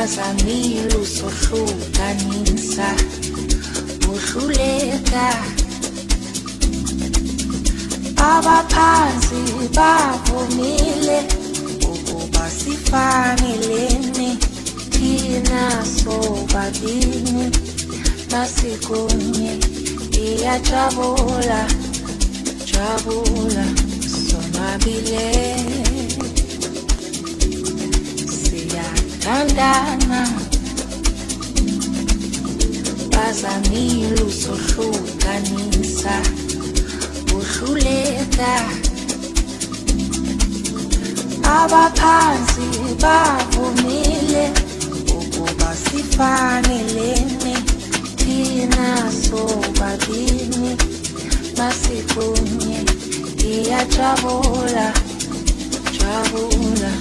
bazamile usohlukanisa uhluleka abaphansi bavumile ukuba sifanelene thina sobabini masikunye iyajabula jabula sonwabile siyathandana bazamile usohlukanisa uhluleka abaphansi bavumile ukuba sifanelene thina sobabini masikunye iyajabula jabula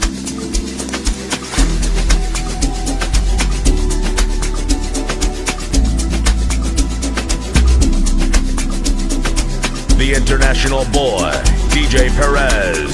The international boy, DJ Perez.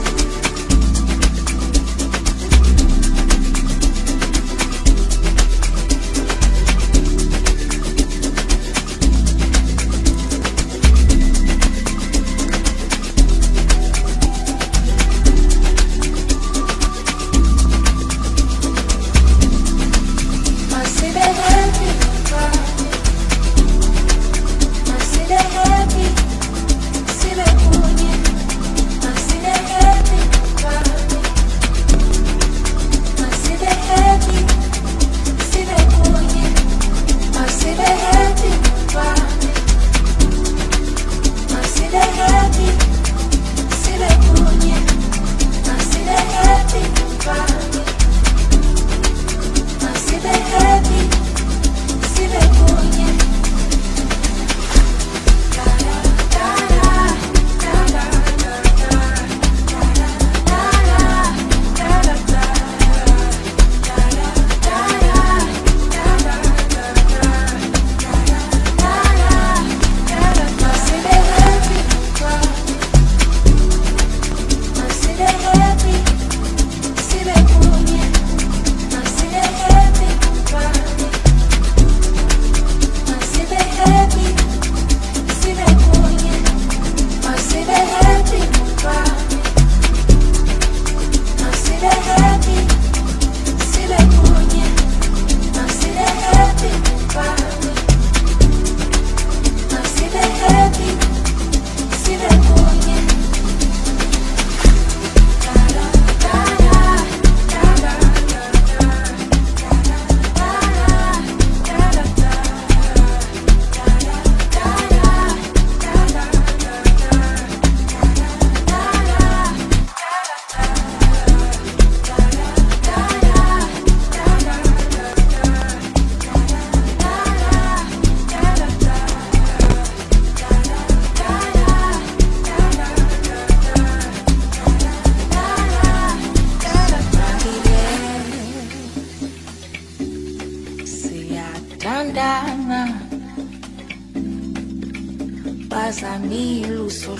bazamile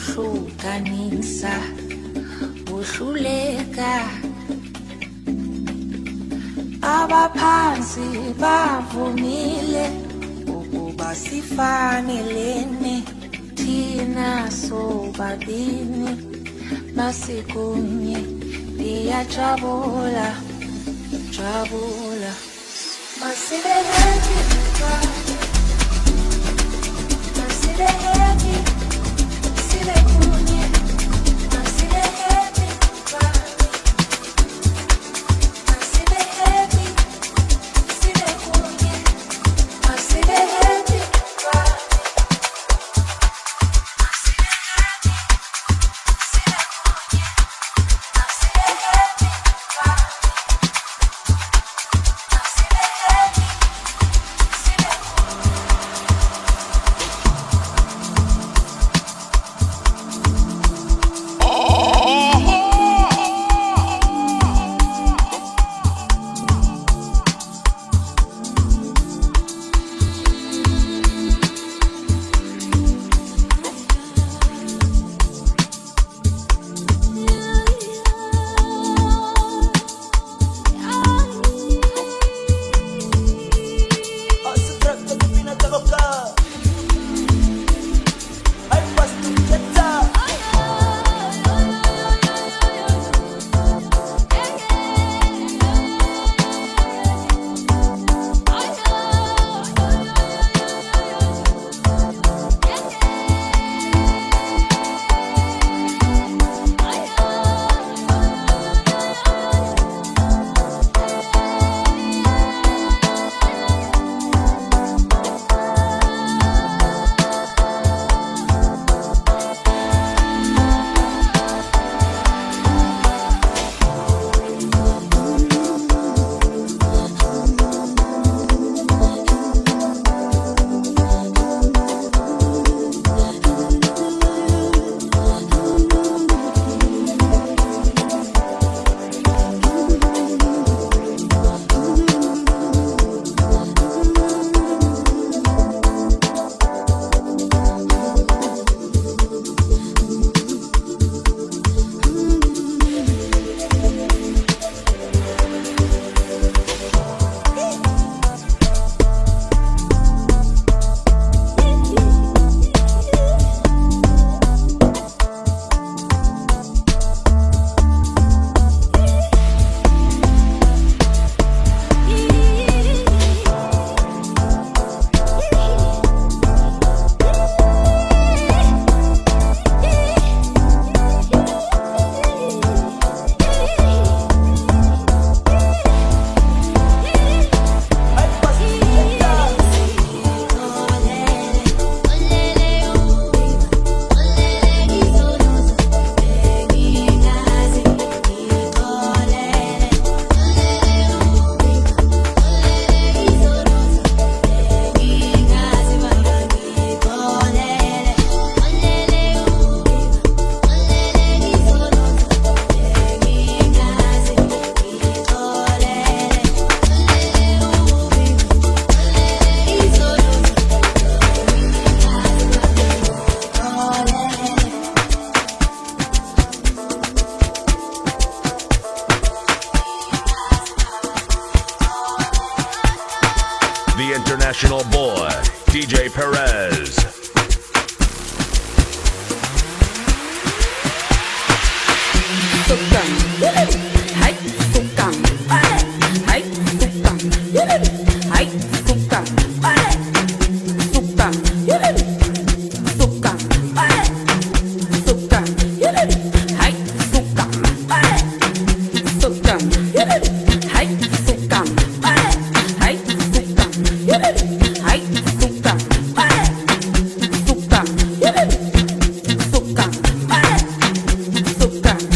usohlukanisa uhluleka abaphansi bavumile ukuba sifanelene thina sobabini masikunye iyajabula jabula masibeleni masibeleni sibekunye masibeleni masibeleni sibekunye masibeleni international boy, DJ Perez. Sukang, hai sukang, hai sukang, hai sukang, sukang, sukang, sukang, hai sukang, sukang, hai sukang, hai sukang, hai sukang, sukang, sukang, sukang.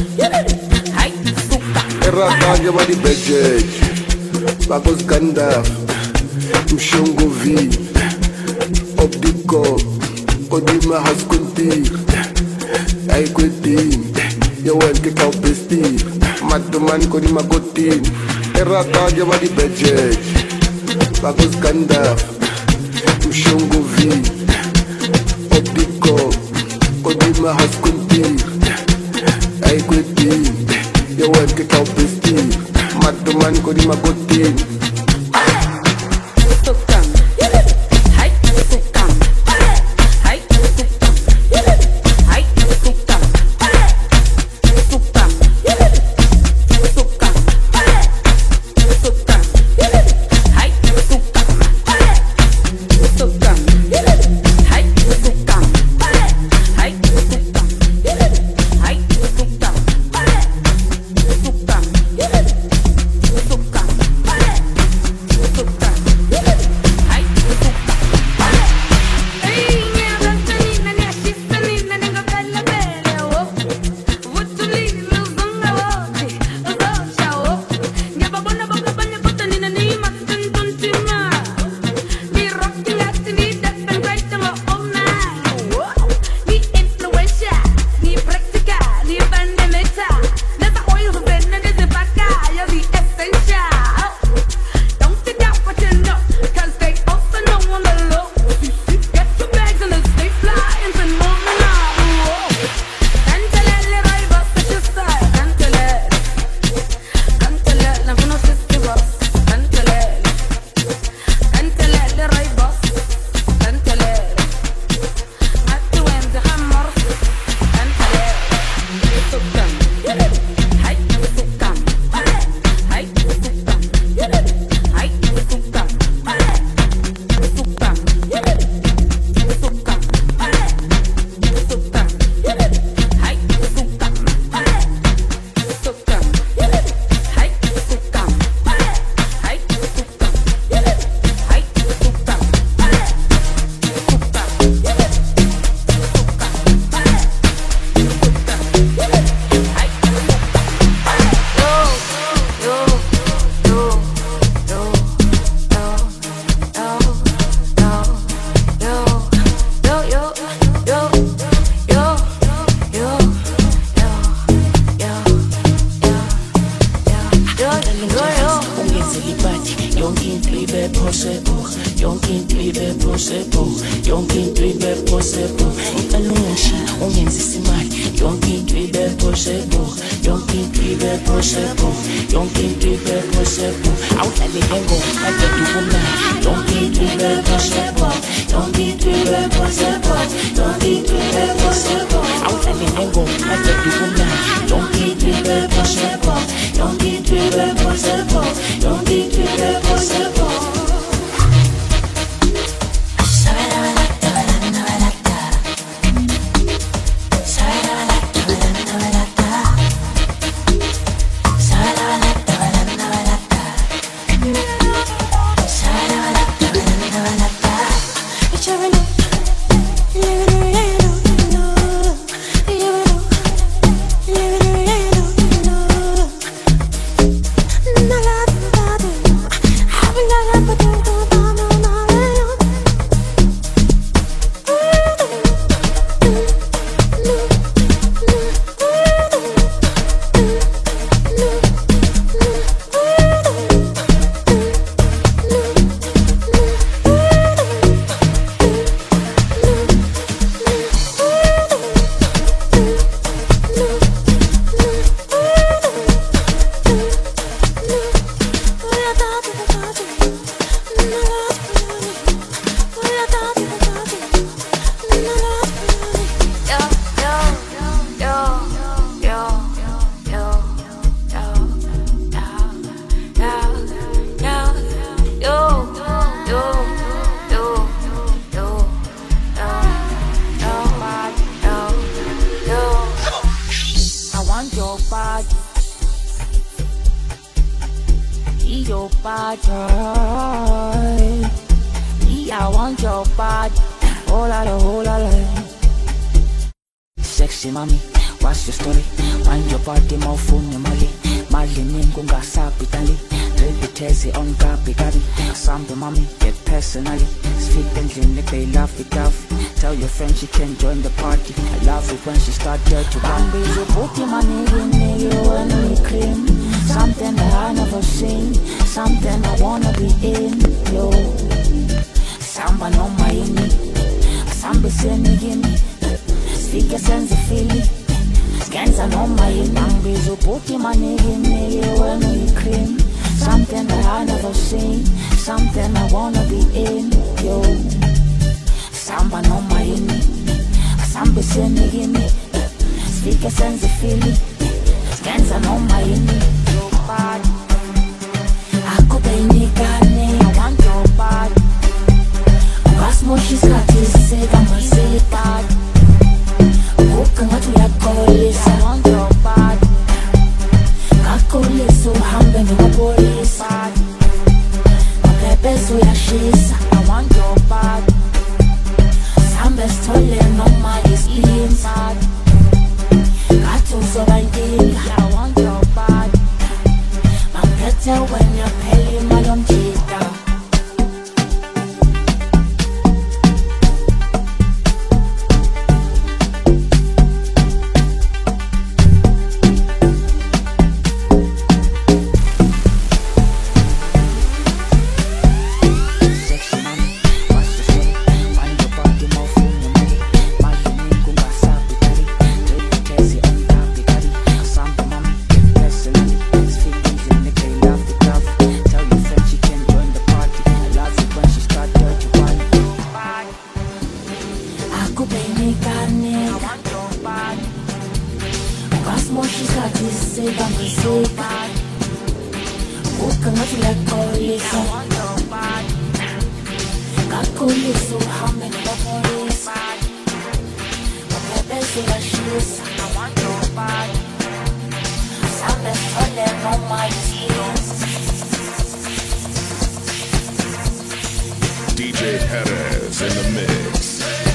Errata body budget Bakos Gandalf Mshongovi Optico Kodima Haskuntir Aikwetin Yawen Kekau Pestir Matuman Kodima Kotin Errata body budget Bakos Gandalf Mshongovi Optico Kodima Haskuntir Aikwetin Yawen Kekau Pestir Matuman Kodima Kotin Sukang, hai sukang, hai sukang, hai sukang, sukang, sukang, sukang, hai sukang, sukang, hai sukang, hai sukang, hai sukang, sukang, La la see your body. I want your body. Oh la la, oh la la. Sexy mommy, what's your story? Wind your body, mawufuni mali. Mali ningu ngasapitali. Repetezi on gabi gabi. Sambe mommy, get personally. Speak endlini, they love it tough. Tell your friend she can join the party. I love it when she start dirty. Bambi, you put your money in me, you and me cream. Something that I never seen. Something I wanna be in, yo. Samba no maini, samba seni gini. Speak your sense of feeling. Scans are no maini. Bambi, you put your money in me, you and me cream. Something that I never seen. Something I wanna be in, yo. Samba no maini, samba seni gini. Speak your sense of feeling. Scans are no maini. Your body, ako baby gani, I want your body. Moshis kati sega masipad. Kuka ngatu ya kolisa. I want your body. Kakulisu hambe ni wapolisa. Mapepesu ya shisa. I want your body. Sambe stole no my inside. Katu so bandinga. I want your body. Mampete when you're peli madam cheetah. DJ Perez in the mix.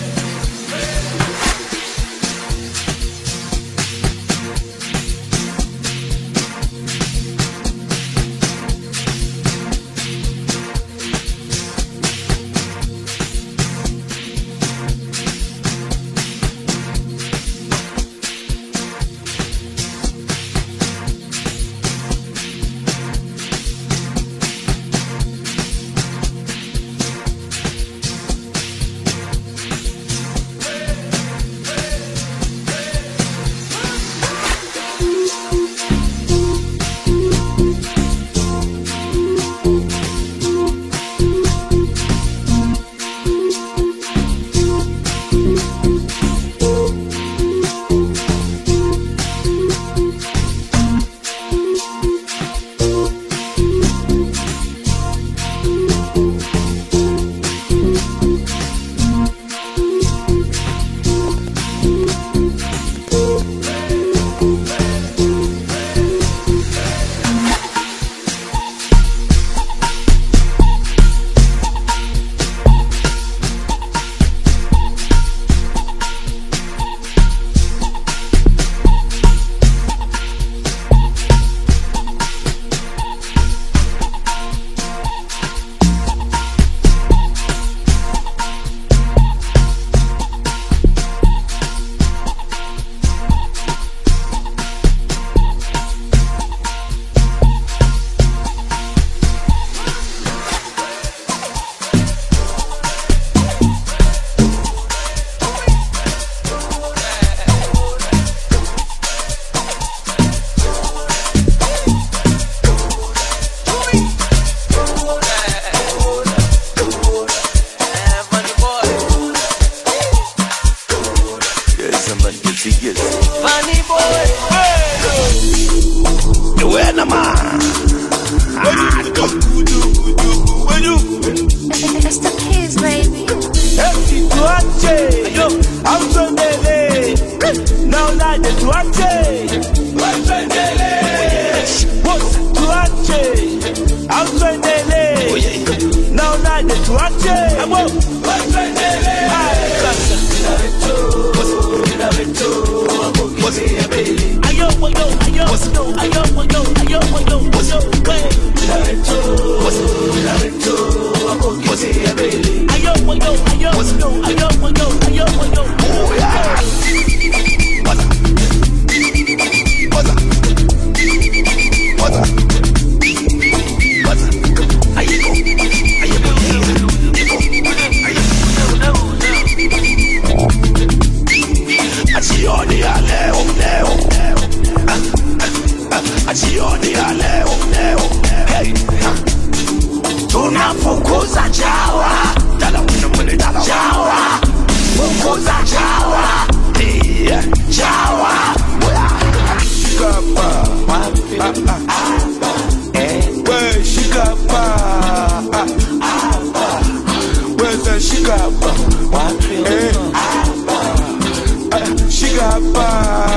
It's the kids, baby. Auswendele. Oh yeah. Now like the tuache. Abo. Auswendele. Ayo, ayo, ayo, ayo, ayo, ayo, Tunafukuza chawa, chawa, fukuza chawa, chawa. Shikapa, we shikapa, where's the shikapa? Shikapa,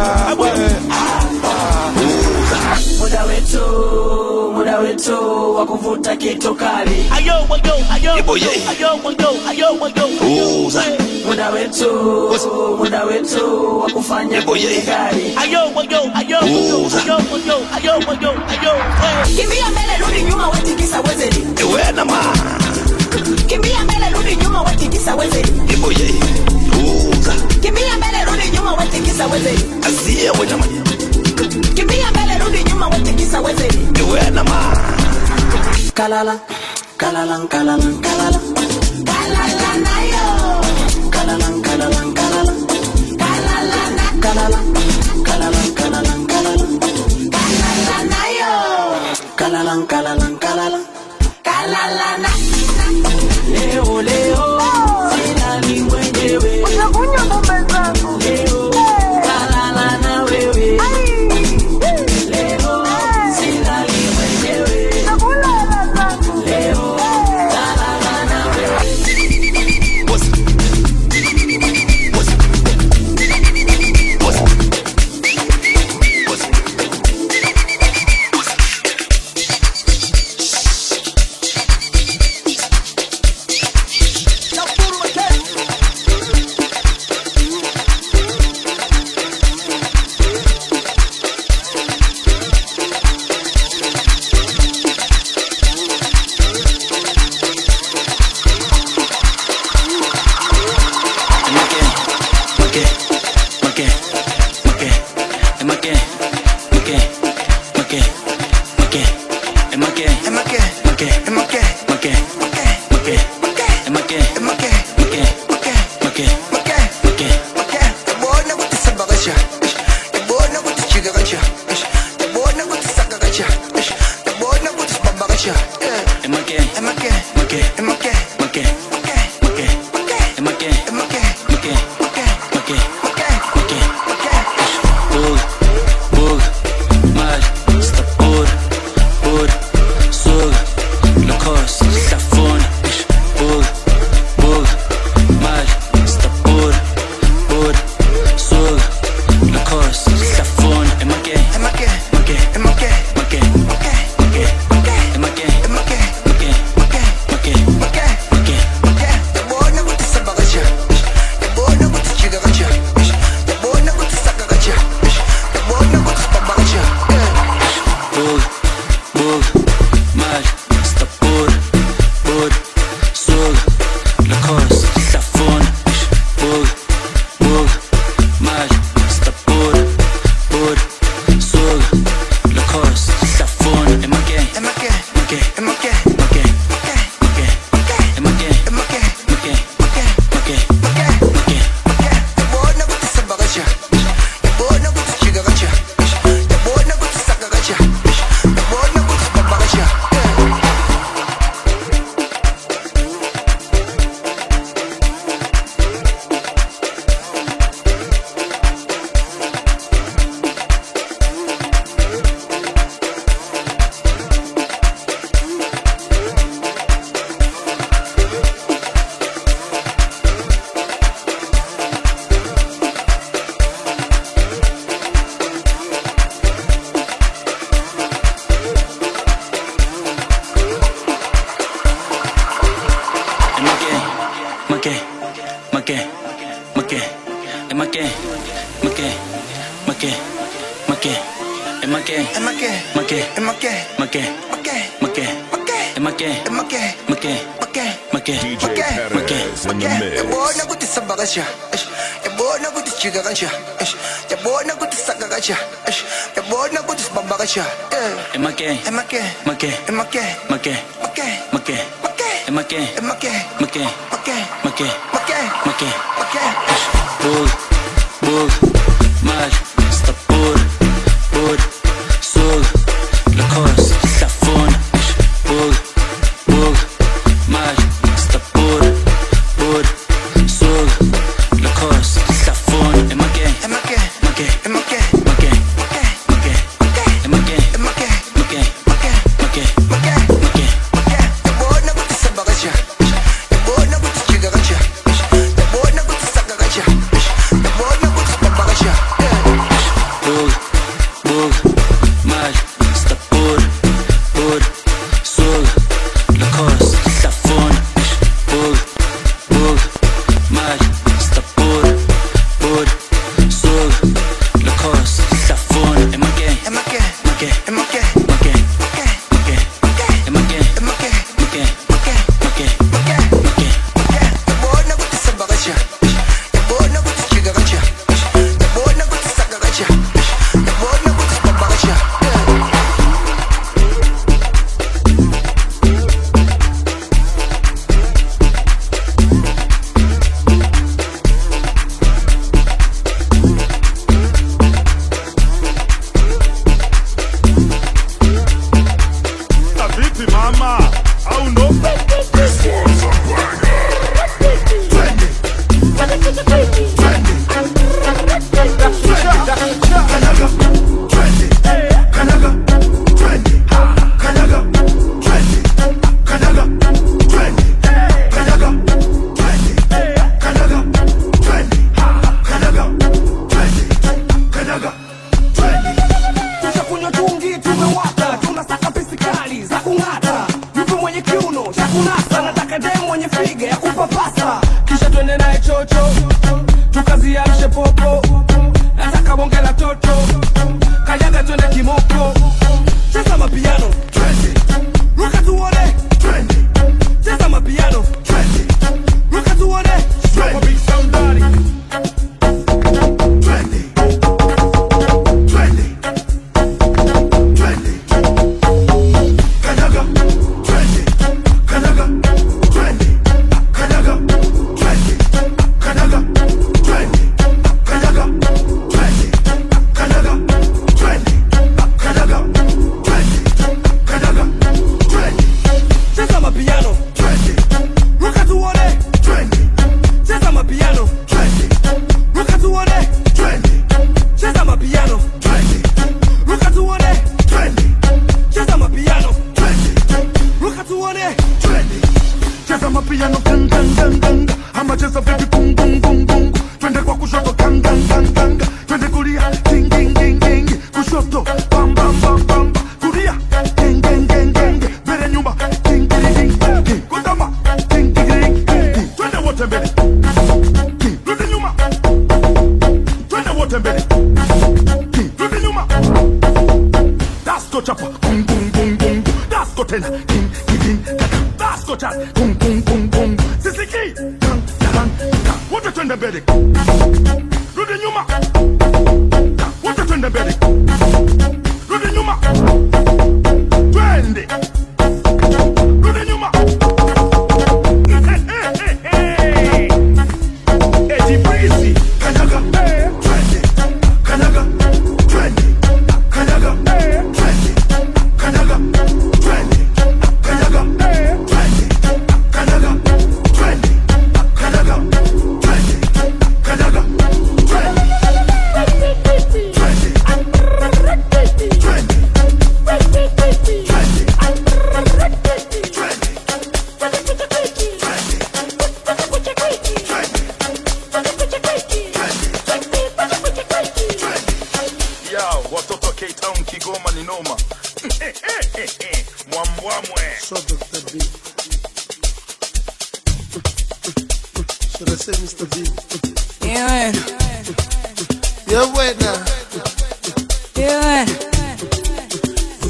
muda wetu wa kuvuta kitu kali. Ayo, ayo, ayo, ayo, ayo, ayo. Muda wetu wa kufanya kali. Ayo, ayo, ayo, ayo, ayo. Kimbia mbele rudi nyuma watikisa wezeli. Ewe na ma. Kimbia mbele rudi nyuma watikisa wezeli. Kimbia mbele rudi nyuma watikisa wezeli. Azie we na ma. Kimbia mbele rudi nyuma watikisa wezeli. Ewe na ma. Kalala, kalala, kalala, kalala. Kalala na yo. Kalala, kalala, kalala. Kalala na kalala. Kalala, kalala, kalala. Kalala na yo. Kalala, kalala, kalala. Kalala na. Leo, leo. Sina ni mwenyewe. Unakunywa bomba zangu. Leo. Kalala na wewe. Perez in the mix.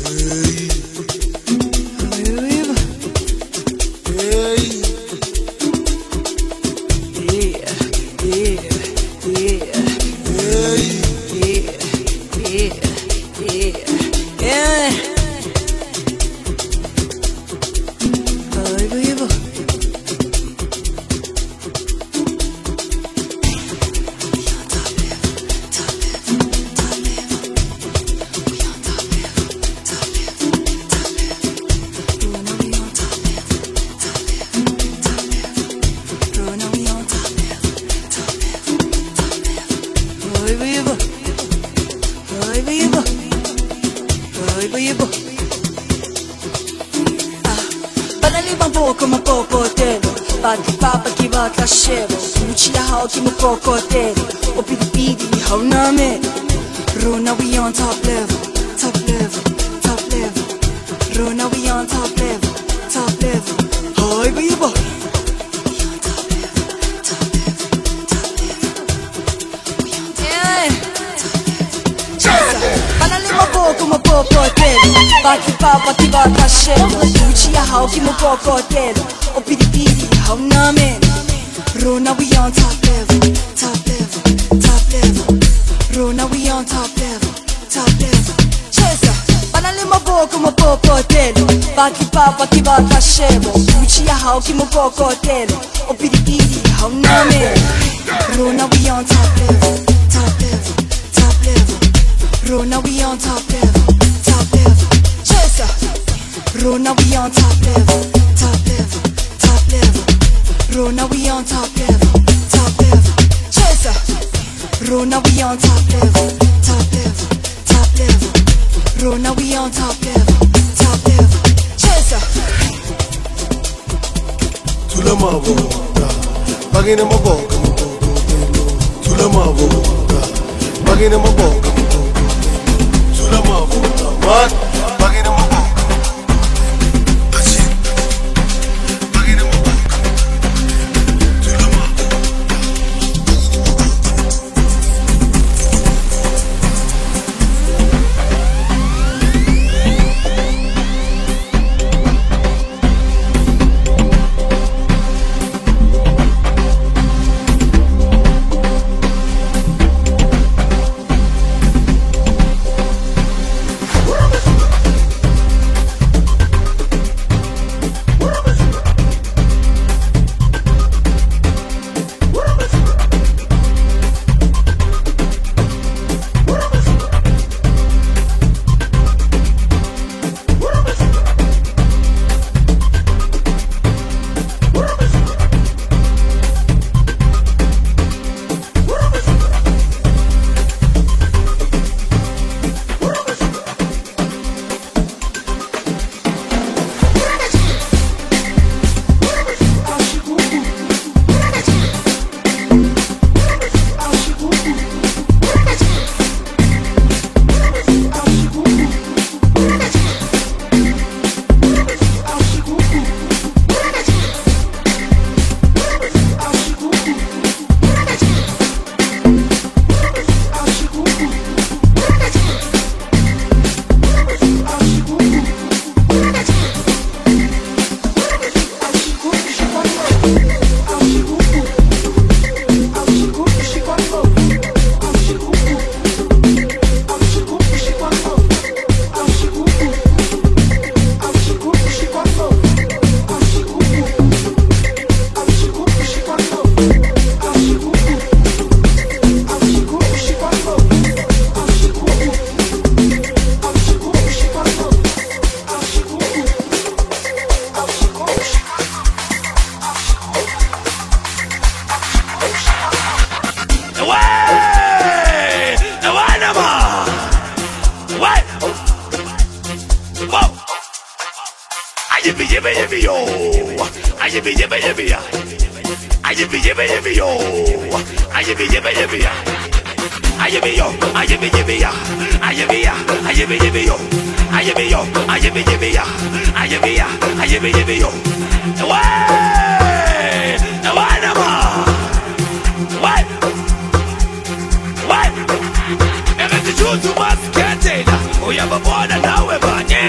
Uyababona nawe banye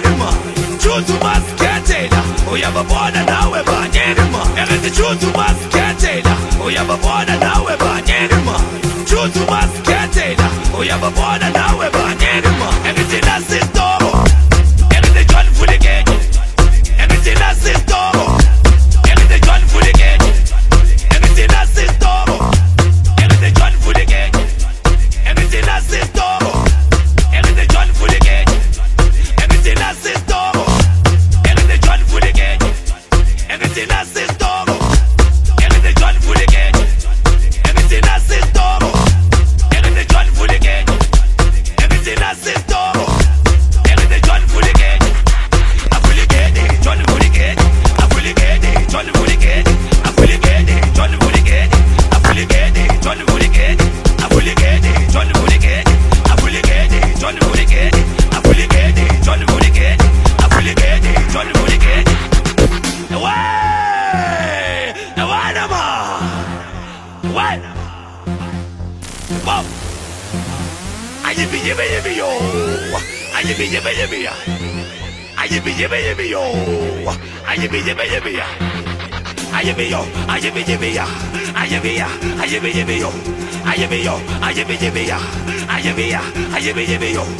truth umasikhetela uyababona nawe banyeni ma the truth umasikhetela uyababona nawe banyeni ma truth umasikhetela uyababona nawe banyeni ma ngithi nasistoro ngithi John Fuligeni ngithi nasistoro ngithi John Fuligeni ngithi nasistoro ngithi John Fuligeni ngithi nasistoro ngithi John Fuligeni ngithi nasistoro ngithi John Fuligeni ngithi nasistoro ngithi John Fuligeni ngithi nasistoro ngithi John Fuligeni ngithi nasistoro ngithi John Fuligeni afuligeni John Fuligeni afuligeni John Fuligeni afuligeni John Fuligeni afuligeni John Fuligeni afuligeni John Fuligeni afuligeni John Fuligeni afuligeni John Fuligeni afuligeni John Fuligeni What? Wow. Ayibi yo. Ayibi yo. Ayibi yo. Ayibi yo. Ayibi yo. Ayibi yo. Ayibi yo. Ayibi yo. Ayibi yo.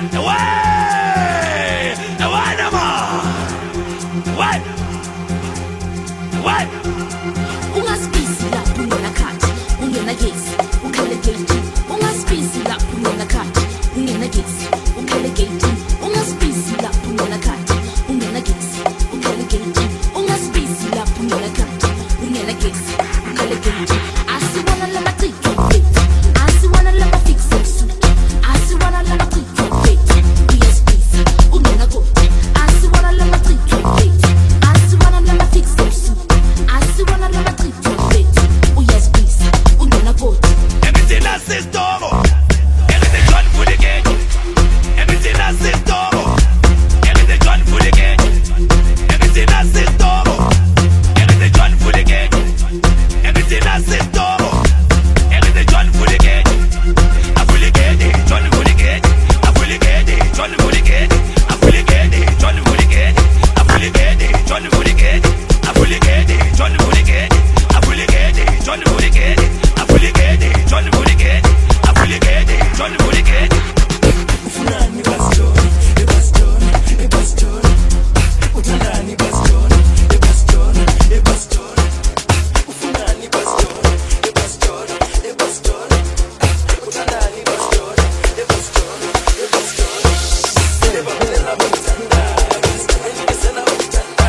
What? Ungaspisi lapho ungena khathi ungena gesi ukhale gate ungaspisi lapho ungena khathi ungena gesi ukhale gate ungaspisi lapho ungena khathi ungena gesi ukhale gate ungaspisi lapho ungena khathi ungena gesi ukhale gate asiwana lama tito asiwana lama fix suit asiwana lama tito uyaspisi ungena go asiwana lama tito asiwana lama fix suit asiwana lama tito uyaspisi ungena go Everything I say storo everything John Fuligeni everything I say storo everything John Fuligeni everything I say storo everything John Fuligeni everything I say storo everything John Fuligeni afuligeni John Fuligeni afuligeni John Fuligeni afuligeni John Fuligeni afuligeni John Fuligeni afuligeni John Fuligeni afuligeni John Fuligeni afuligeni John Fuligeni afuligeni John Fuligeni ufunani baston uthandani baston ufunani baston uthandani baston sebabelela mthanda ngisela mthanda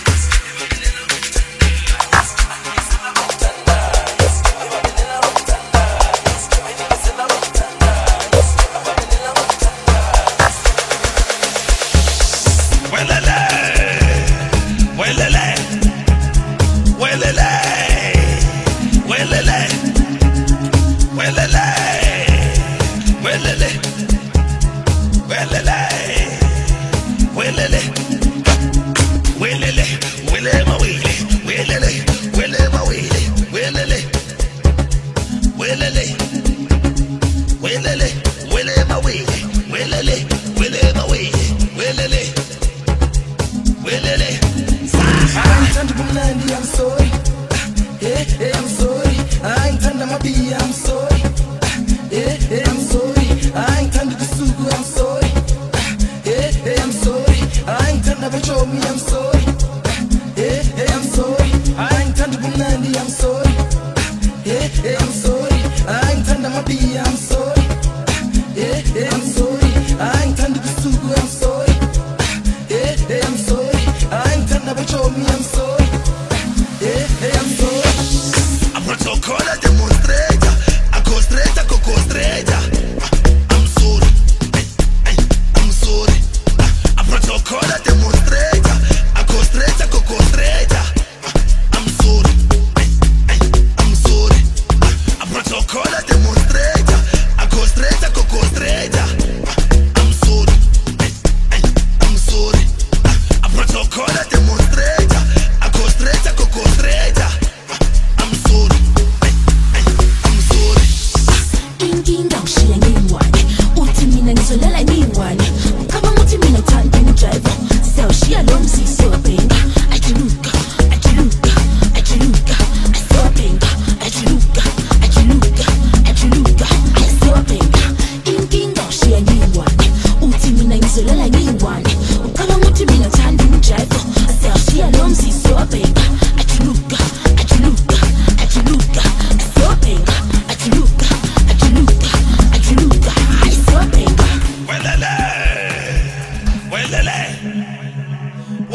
I'm sorry. I'm sorry. I ain't turned my B, I'm sorry. I'm sorry. I ain't turned the sugar, I'm sorry. I'm sorry. I ain't turned the show me, I'm sorry. I'm sorry. I ain't turned the Bunandi, I'm sorry. I'm sorry. I ain't turned my B, I'm sorry. I'm sorry. I ain't turned the sugar, I'm sorry. I'm sorry. I ain't turned the show me, I'm sorry. I'm sorry. A protocola demonstrata, a costretta con costretta. I'm sorry. I'm sorry. A protocola demonstrata, a costretta con costretta. I'm sorry. I'm sorry. A protocola demonstrata, a costretta con costretta. I'm sorry. I'm sorry. A protocola demonstrata, a costretta con costretta. I'm sorry. I'm sorry. Inkinga ushiya ngingwane uthi mina ngizolela ngingwane ucabanga ukuthi mina uthanda umdriver siyawushiya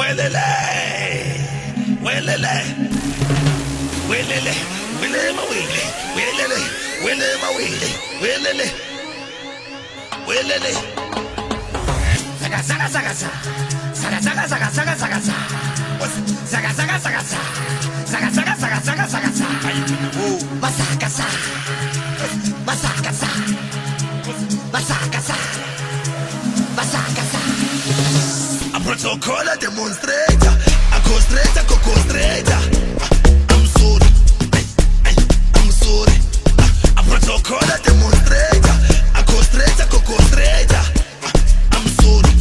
Welele, welele, welele, welele ma wele, welele, welele ma wele, welele, welele. Saga saga saga saga, saga saga saga saga saga saga, saga saga saga saga, saga saga saga saga saga saga. Masaka sa, masaka sa, masaka sa, masaka sa. A protocol demonstrator, a costrator, co-costrator. I'm sorry, I'm sorry. A protocol demonstrator, a costrator, co-costrator. I'm sorry,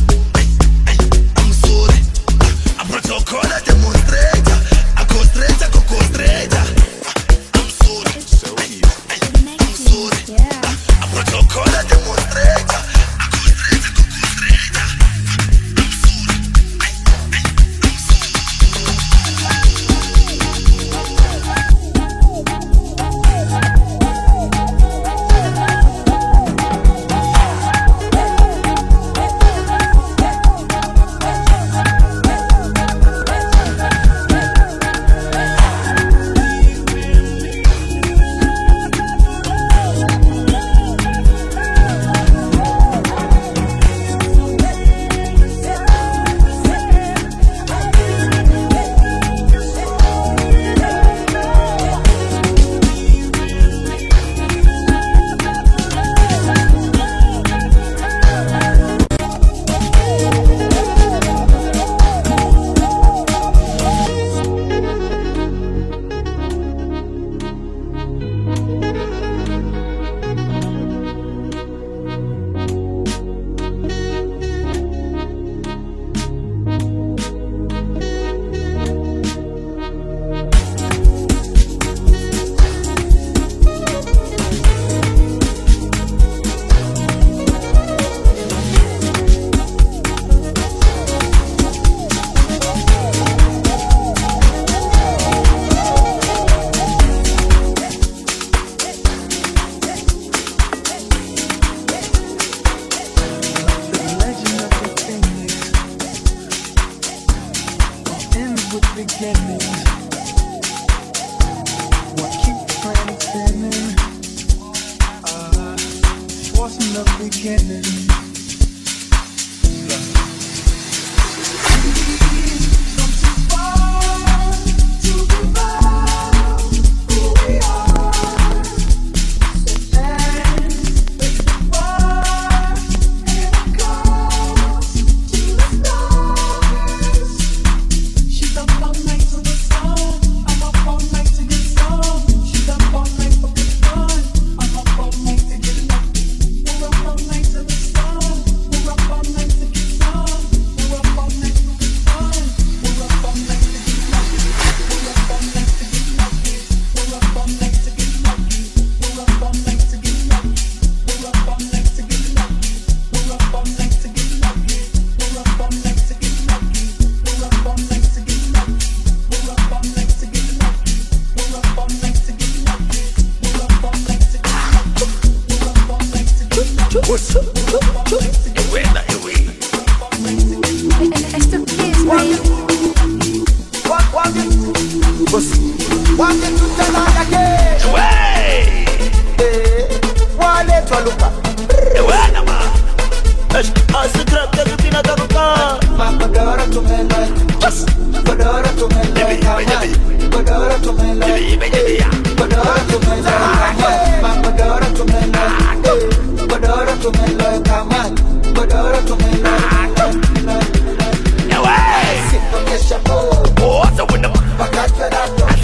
I'm sorry. A protocol demonstrator, a costrator, co-costrator. I'm sorry, I'm sorry. A protocol demonstrator.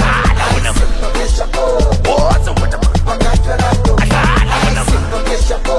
Chapo.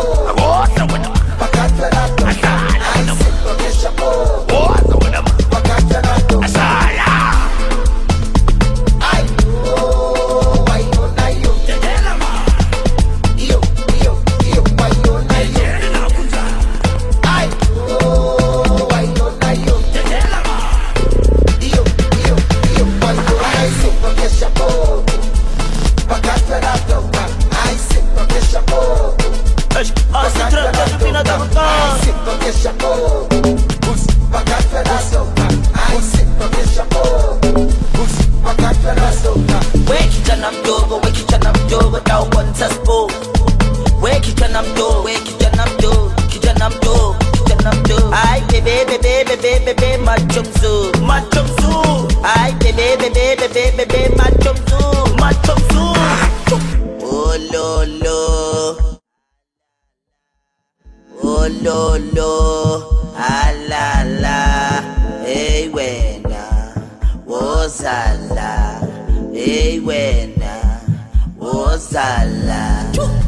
lo alala hey wena wozala hey wena wozala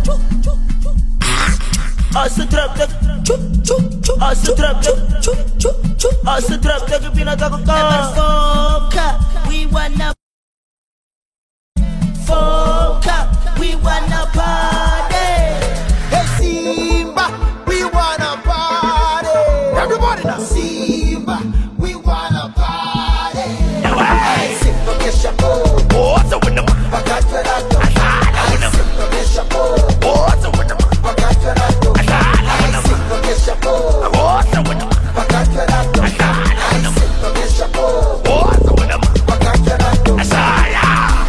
Asa trap tak Asa trap tak Asa trap tak Foka we wanna Foka we wanna party Hey Simba, we wanna party. Everybody now. Simba, we wanna party. Hey, Simba, get your boy. What's up with them? Bakaterato. Asala with them. Simba, get your boy. What's up with them? Bakaterato. Asala with them. Simba, get your boy. What's up with them? Bakaterato. Asala with them. Simba, get your boy. What's up with them? Bakaterato. Asala.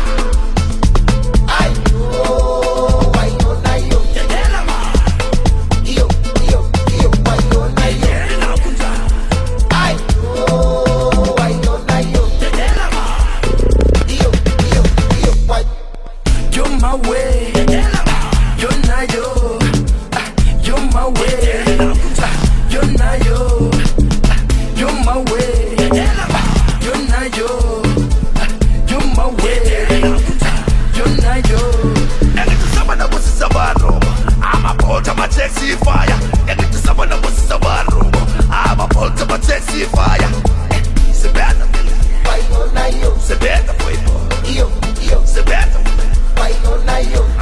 Ay, oh, ay, oh, ay, oh. Iyo, ay, oh, ay, oh. Ay, oh, ay, oh, ay, oh. Iyo, ay. You're my way You're not yo You're my way You're not yo You're my way You're not yo You're my way You're not yo Someone was a sabarro. I'm a bolt of my sexy fire. And someone was a sabarro. I'm a bolt of my sexy fire. Se better, Ay, oh, ay, oh. se better, people. Iyo, Se better. ay, oh, ay, oh.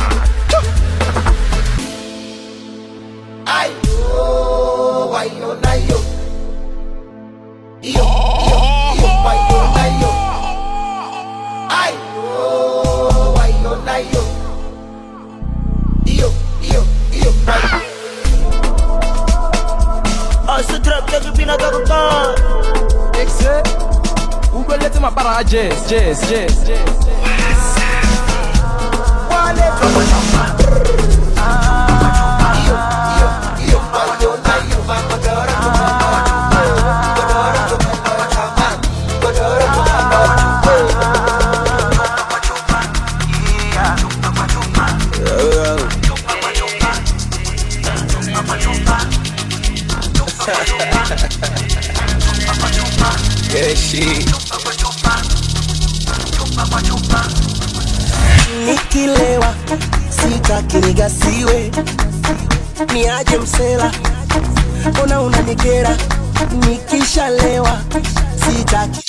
Ay, oh, ay, oh, ay, oh. Iyo, ay, oh, ay, oh. Ay, oh, ay, oh, ay, oh. Iyo, ay. Asa trap tak pinatakakan Exit. Google let my para jazz. Nikilewa sitaki nigasiwe niaje msela ona unanikera nikishalewa sitaki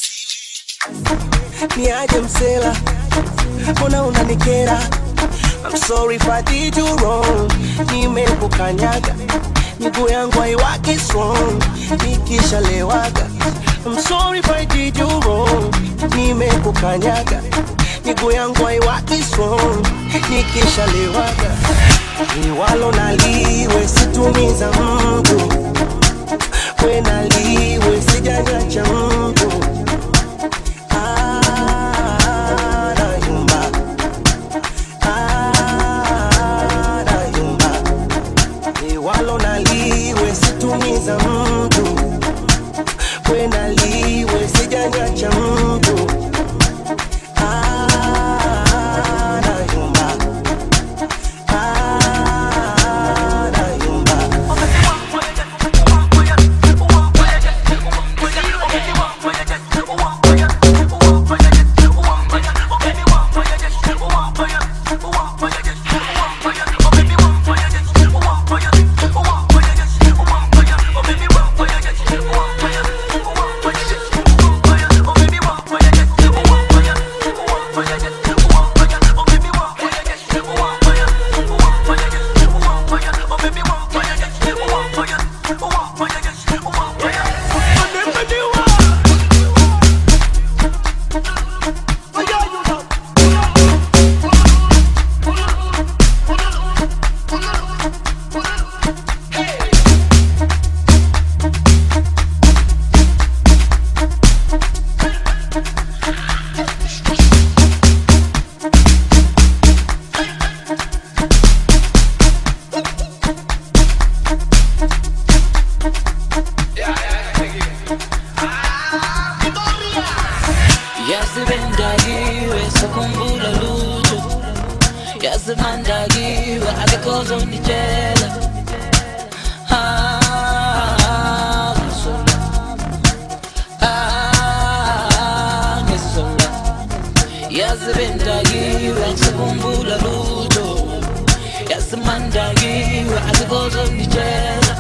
niaje msela ona unanikera I'm sorry if I did you wrong nimekukanyaga miguu yangu haiwaki strong nikishalewaga I'm sorry if I did you wrong nimekukanyaga miguu yangu haiwaki strong nikishalewaga liwalo naliwe situmiza mtu we naliwe sijanyacha mtu nayumba liwalo naliwe situmiza mtu we naliwe sijanyacha mtu Mandagiwe, I get calls on the jailer. yazibendakiwe ngisakhumbula lutho yasimandakiwe asikuzongitshela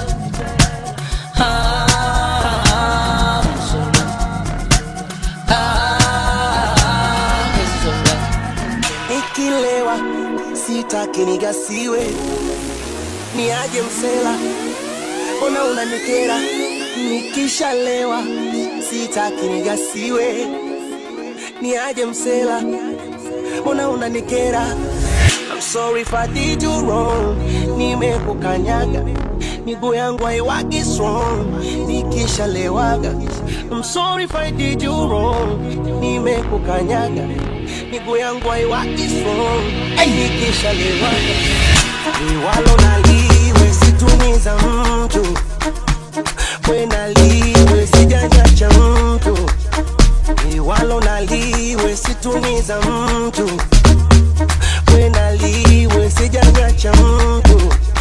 nikilewa sitaki nigasiwe niaje msela ona unanikera nikishalewa sitaki nigasiwe niaje msela ona unanikera I'm sorry if I did you wrong nimekukanyaga miguu yangu haiwagi strong nikishalewaga I'm sorry if I did you wrong nimekukanyaga miguu yangu haiwagi strong nikishalewaga liwalo naliwe situmiza mtu wena liwe sijajacha mtu liwalo naliwe situmiza mtu wena liwe sijajacha mtu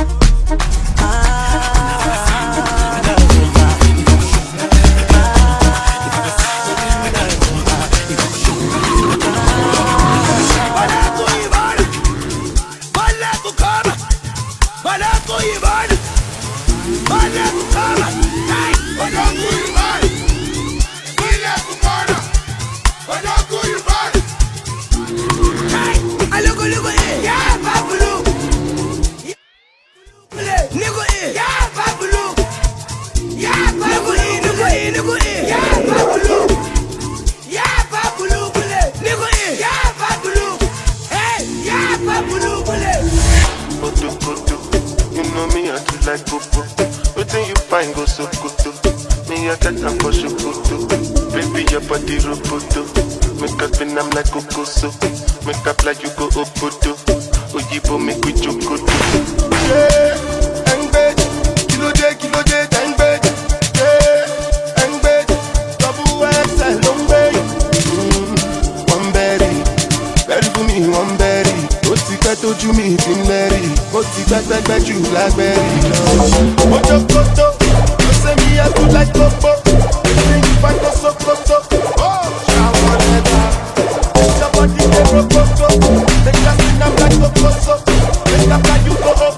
I'm like Kokoso, make up like you go Opoto. Ojibo make we chokoto. Yeah, Engbed, kilo J, Engbed. Yeah, Engbed, double XL, long berry. One berry, berry for me, one berry. Oti kato ju mi tin berry. Oti gbagba ju blackberry. Ojokoto, you say me I do like Popo. Think if I go so koto. Oh, shower leather. Body they broke up, they just in a black cocoa. They got like you go up,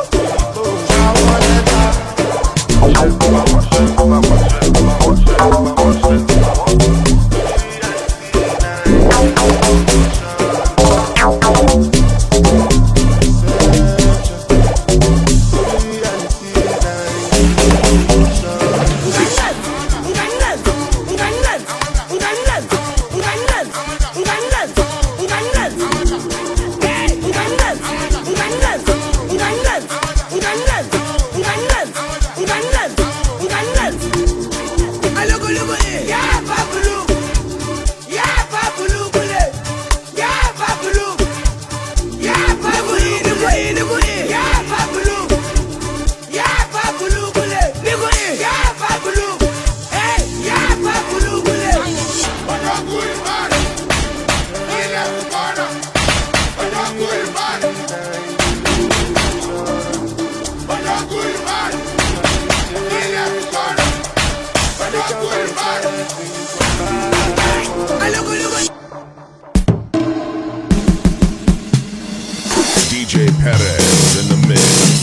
DJ Perez in the mix.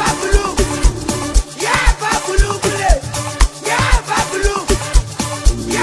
Yeah,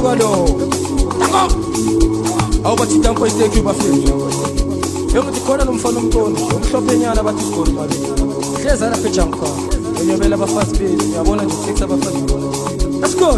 Ecuador. Awubathi tanko isiteki bafethu. Engithi khona nomfana omntoni, umhlophenyana bathi isikole mali. Hleza lapha eJampa. Ngiyobela abafazi bethu, ngiyabona nje text abafazi. Let's go.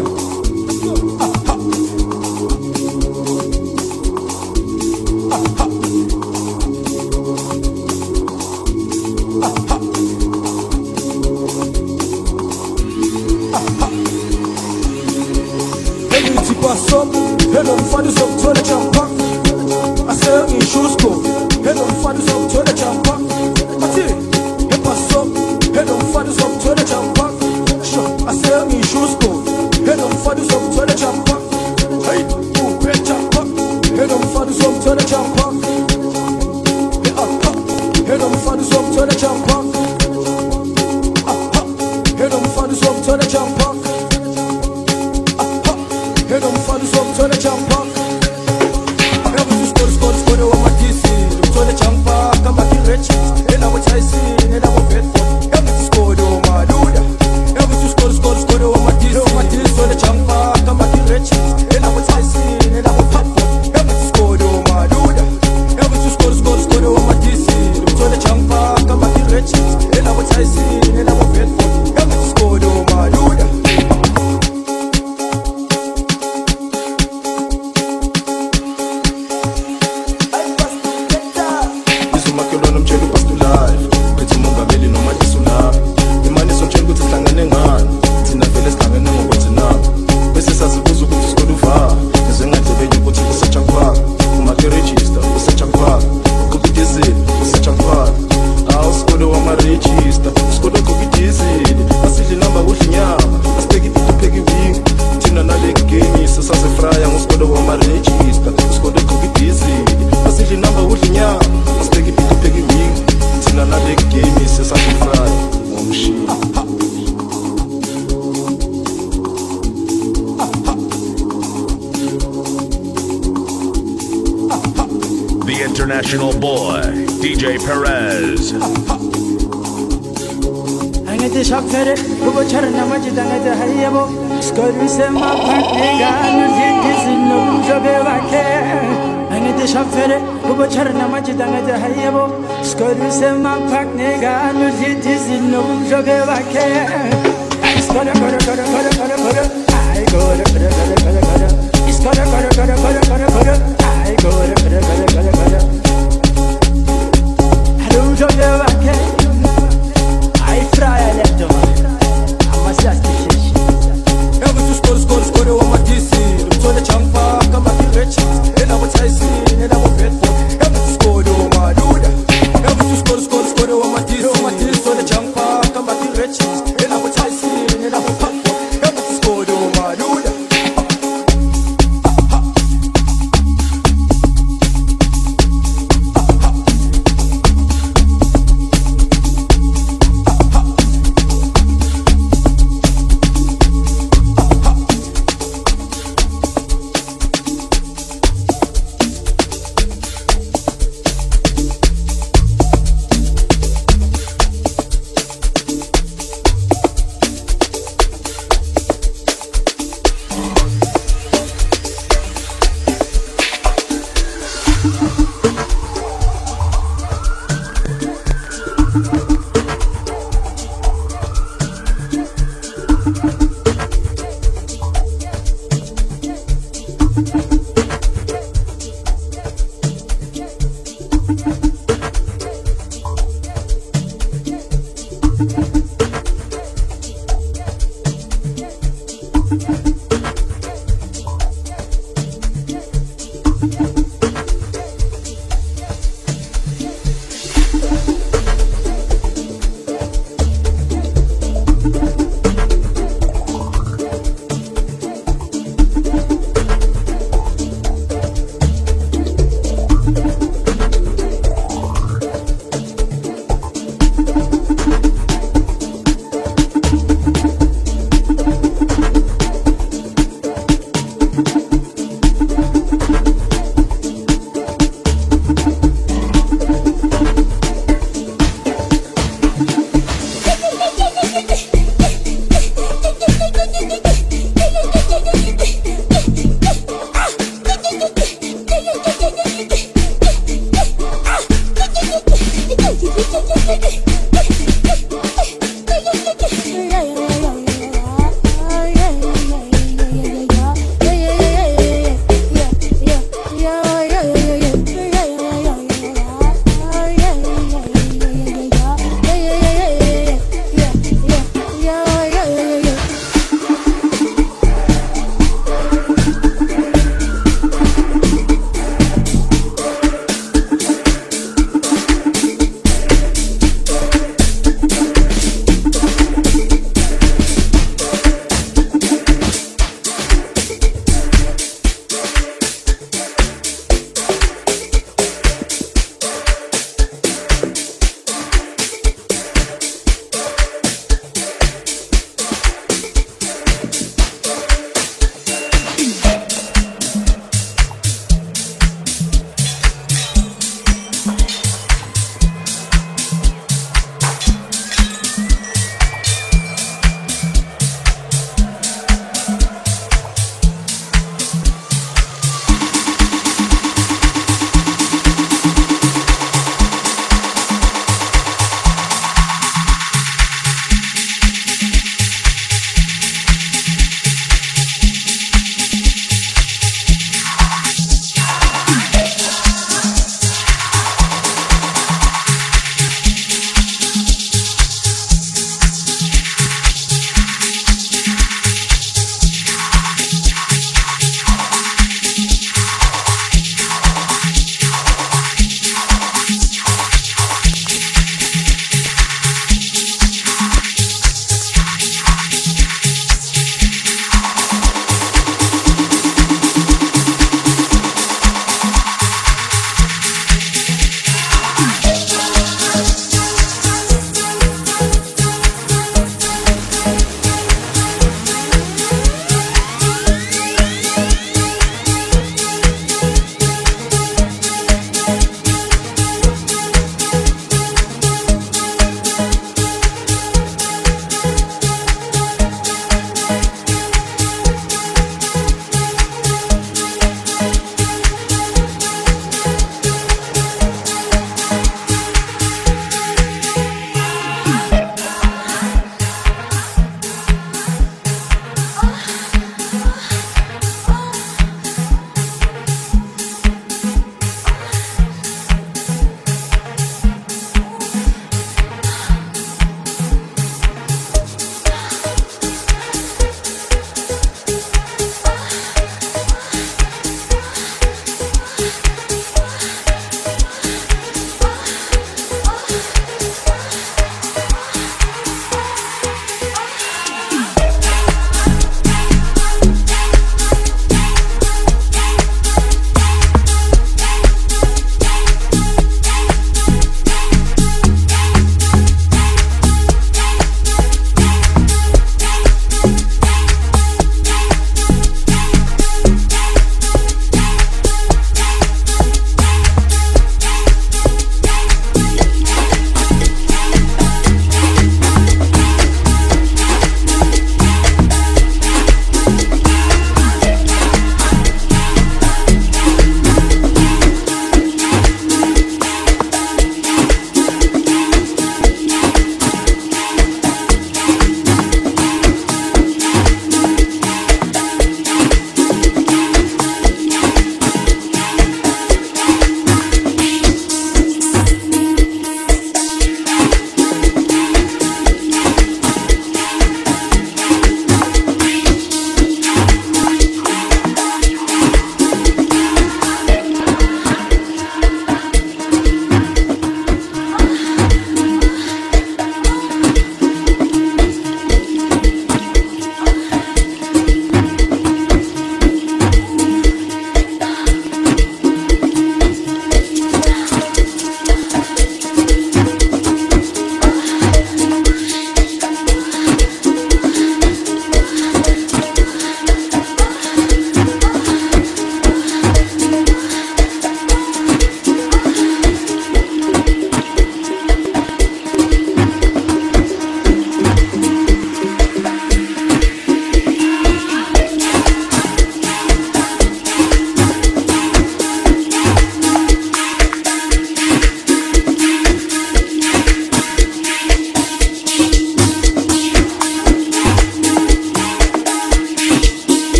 Hello, mfadu so tole champa. I say in shoes go. Hello, mfadu so tole champa. Ati, he paso. Hello, mfadu so tole champa. Sure, I say in shoes go. Hello, mfadu so tole champa. Hey, you bet champa. Hello, mfadu so tole champa. Hello, mfadu so tole champa. Hello, mfadu so tole champa. Hello, mfadu so tole champa. Score wa matisi, tole champa kama kirechi. Ela wa chaisi, ela wa bedford. Hebu score wa maluda. Hebu score wa matisi, tole champa kama kirechi. Ela wa chaisi, ela wa bedford. Hebu score wa maluda. Hebu score wa matisi, tole champa kama kirechi. Ela wa chaisi, ela wa bedford. Hebu score wa maluda. International boy, DJ Perez. Angete shakfere, kubo charna majid angete hayabo. Skoru se ma paknega, nuziti zinu jobe vake. Angete shakfere, kubo charna majid angete hayabo. Skoru se ma paknega, nuziti zinu jobe vake. Skoru kara. I go kara. Skoru kara. I go kara. I fry a letter. I'm a satisfaction. Hebu score wa matisi, tole champa kama kirechi. Ela wa chaisi, ela wa bedford. Hebu score wa maluda. Hebu score wa matisi, tole champa kama kirechi. Ela wa chaisi, ela wa bedford. Hebu score wa maluda.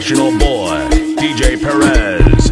international boy, DJ Perez.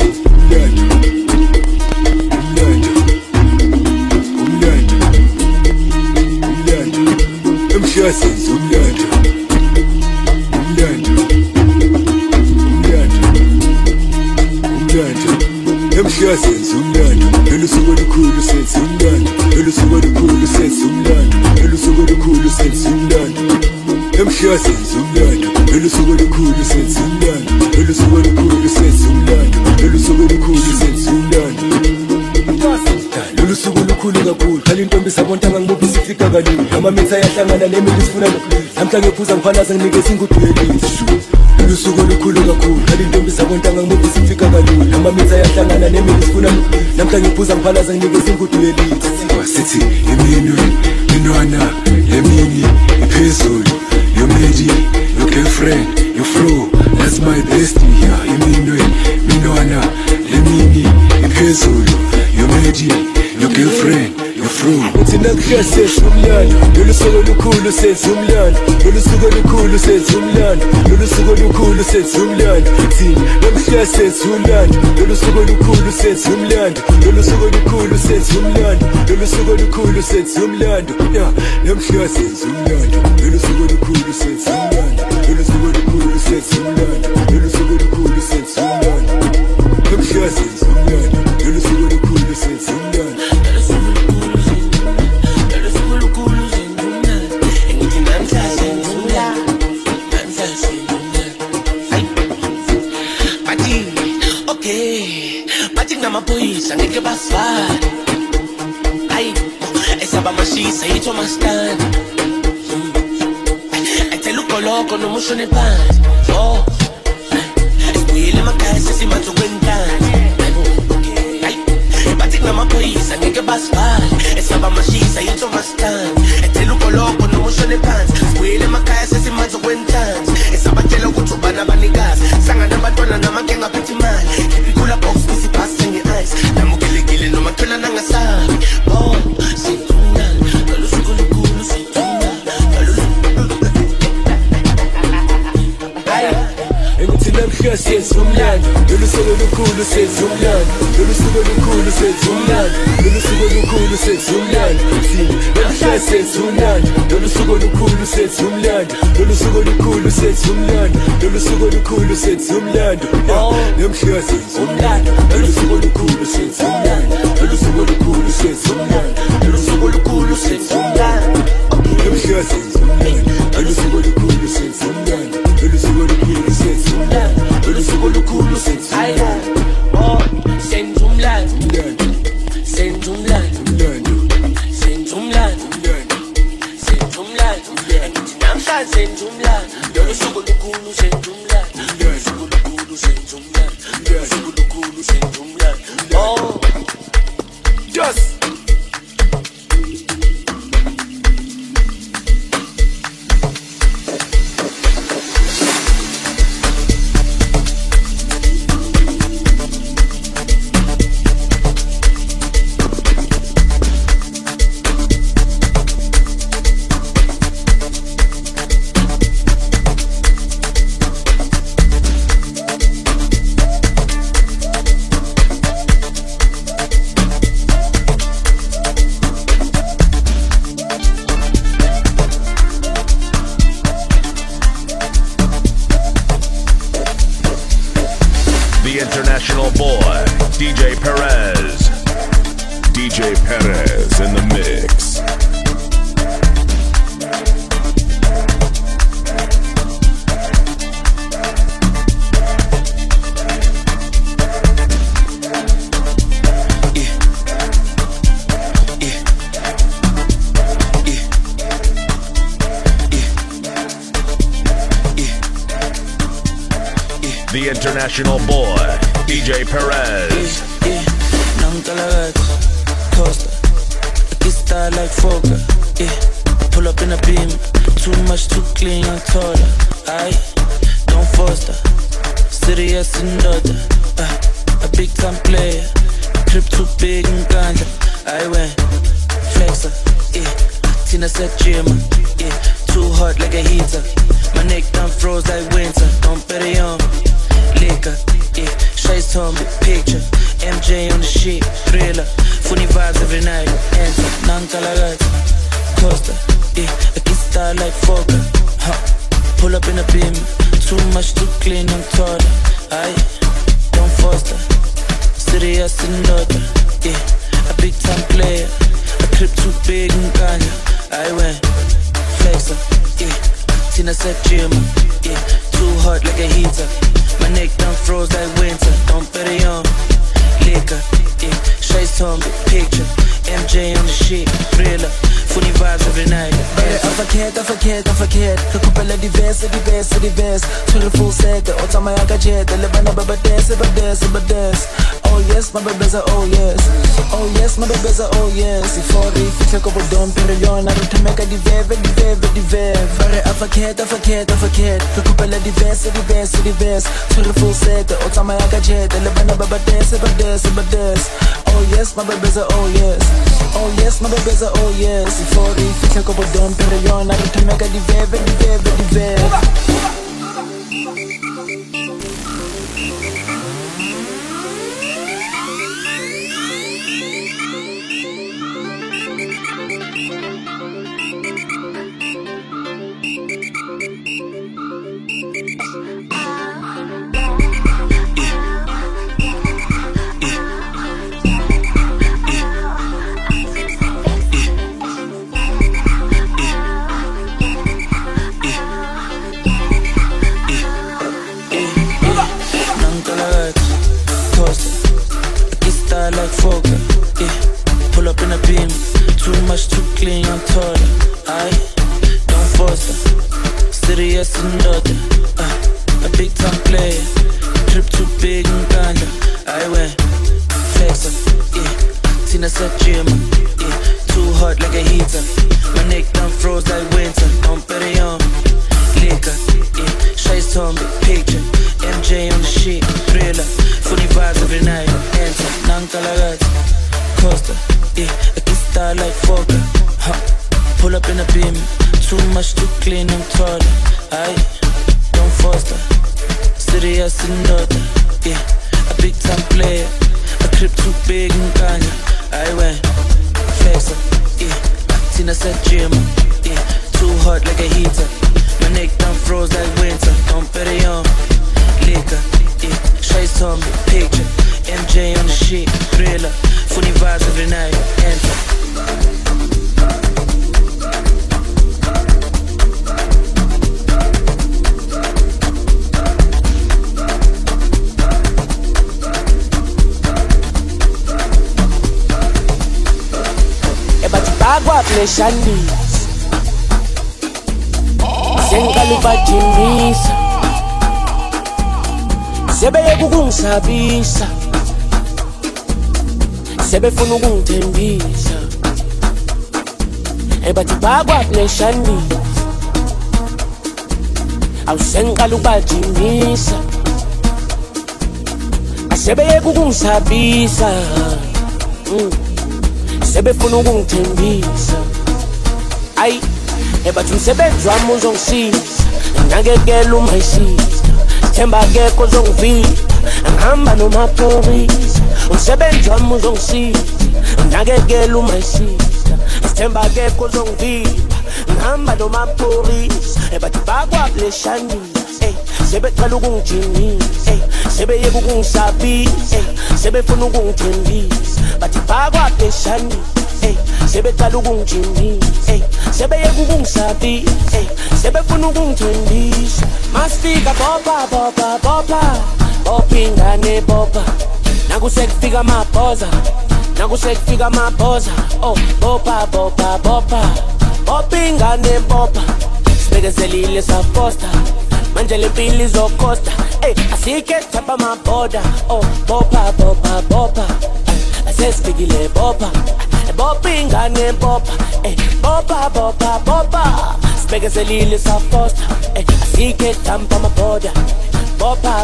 Senza umlando, nello sugo di culo senza umlando, nello sugo di culo senza umlando, nello sugo di culo senza umlando. Emsha senza umlando, nello sugo di culo senza umlando, nello sugo di culo senza umlando, nello sugo di culo senza umlando. Lolu suku lukhulu kakhulu, khali intombi sabontanga ngibophi sifika kalula. Amamitha yahlangana nemili sifuna nokuliza, namhla ngephuza ngiphalaza nginikeza ingudu yelithi. Lolu suku lukhulu kakhulu, khali intombi sabontanga ngibophi sifika kalula. Amamitha yahlangana nemili sifuna nokuliza, namhla ngephuza ngiphalaza nginikeza ingudu yelithi. Sithi iminwe, minwana, yemini, iphezulu, your lady, your girlfriend, your fro, that's my bestie. Iminwe, minwana, yemini, iphezulu, your lady, your girlfriend, your friend. Uthi nakuhlase umlando, lolu suku lukhulu senza umlando, lolu suku lukhulu senza umlando, lolu suku lukhulu senza umlando. Thina nakuhlase umlando, lolu suku lukhulu senza umlando, lolu suku lukhulu senza umlando, lolu suku lukhulu senza umlando. Nakuhlase umlando, lolu suku lukhulu senza umlando, lolu suku lukhulu senza umlando, lolu suku lukhulu senza umlando. Nakuhlase umlando, lolu suku lukhulu senza umlando. Amaphoyisa ngeke basifane, hayi esaba mashisa yitho mastandi, ethela ugoloko noma ushone phansi. Oh esibuyele emakhaya sesimanzi okwentandi, hayi bathi kunamaphoyisa ngeke basifane, esaba mashisa yitho mastandi, ethela ugoloko noma ushone phansi. Esibuyele emakhaya sesimanzi okwentandi, esabatshela ukuthi ubani abanikazi, sangana abantwana namankenga aphethe imali, ikhula box isipasi namukelekile noma thola nangasabi. Oh sithunana lolu suku lukhulu sithunana engithi namhlanje senza umlando, lolu suku lukhulu senza umlando, lolu suku lukhulu senza umlando, lolu suku lukhulu senza umlando. Namhlanje senza umlando, lolu suku lukhulu senza umlando, lolu suku lukhulu senza umlando, lolu suku lukhulu senza umlando. Namhlanje senza umlando, lolu suku lukhulu senza umlando, lolu suku lukhulu senza umlando, lolu suku lukhulu senza umlando. Namhlanje senza umlando, lolu suku lukhulu senza umlando, lolu suku lukhulu senza umlando, lolu suku lukhulu senza umlando. Oh senza umlando, senza umlando, senza umlando, senza umlando. Engithi namhlanje senza umlando, lolu suku lukhulu senza umlando, lolu suku lukhulu senza umlando, lolu suku lukhulu senza umlando. Oh yes. The international boy, DJ Perez. DJ Perez in the mix. The international boy, DJ Perez. Coaster, I style like Fokker. Pull up in a beam, too much, too clean, I'm taller. Don't foster, serious and daughter. A big time player, trip too big and ganja. I went flexer, Tina said gym, too hot like a heater. My neck done froze like winter. Don't bet it on me. Liquor, yeah. Shades told me, picture. MJ on the shit, thriller. Funny vibes every night. Enter, Nankalagati. Costa, yeah. I get star like Fokker. Pull up in a beam. Too much to clean, I'm taller. Aye, don't foster. Serious and daughter, yeah. A big time player. A clip too big and ganja. I went flexer, yeah. Tina said gym, yeah. Too hot like a heater. My neck done froze like winter. Don't bet it on liquor, yeah. Shades told me, picture. MJ on the shit, thriller. Funny vibes every night. I forget. Kakupela diverse. To the full set, the otama yaka jet. The lebana baba dance. Oh yes, my baby's a oh yes. Oh yes, my baby's a oh yes. If all the future couple don't perion, I don't to make a dive. I forget. Kakupela diverse. To the full set, the otama yaka jet. The lebana baba dance. Oh yes, my baby's a oh yes. Oh yes, my baby's a oh yes. If all the future couple don't perion, I don't to make a dive. Like Fokker, yeah. Pull up in a beam. Too much too clean, I'm taller. Aye, don't foster. Serious and daughter, a big time player. Trip too big and ganja. I went flexer, yeah. Tina said gym, yeah. Too hot like a heater. My neck done froze like winter. Don't bet it on liquor, yeah. Shades told me, picture. MJ on the shit, thriller. Funny vibes every night. Enter, Nankalagati. Costa, yeah. I get star like Fokker. Pull up in a beam. Too much to clean, I'm taller. Aye, don't foster. Serious and daughter, yeah. A big time player. A clip too big and ganja. I went flexer, yeah. Tina said gym, yeah. Too hot like a heater. My neck done froze like winter. Don't bet it on liquor, yeah. Shades told me, picture. MJ on the shit, thriller. Funny vibes every night. Enter. Bagwa pleshandis Sengalubajimisa Sebeye kukungisabisa Sebefuna ukungithembisa Bathi bagwa pleshandis Awusengalubajimisa Sebeye kukungisabisa Sebefuna ukungithembisa Ay, bathi umsebenzi wami uzongisiza Ngakekela umayisiza Sithemba akekho ozongivika Ngihamba nomaphorisa Umsebenzi wami uzongisiza Ngakekela umayisiza Sithemba akekho ozongivika Ngihamba nomaphorisa Bathi bakwapleshanisa Sebecala ukungijimisa Sebeyeka ukungisabisa Sebefuna ukungithembisa Bathi bakwapleshanisa Sebecala ukungijimisa Sebeyeka ukungisabisa Sebefuna ukungithembisa Masifika bopa Bopa ingane bopa Nakusekufika amabhoza Oh bopa Bopa ingane bopa Sibekezelile safosta Manje le mpilo izokosta Asike thapha maboda Oh bopa Asesifikile bopa Bopa ingane bopa Bopa Sibekezelile safosta Asike thapha maboda Bopa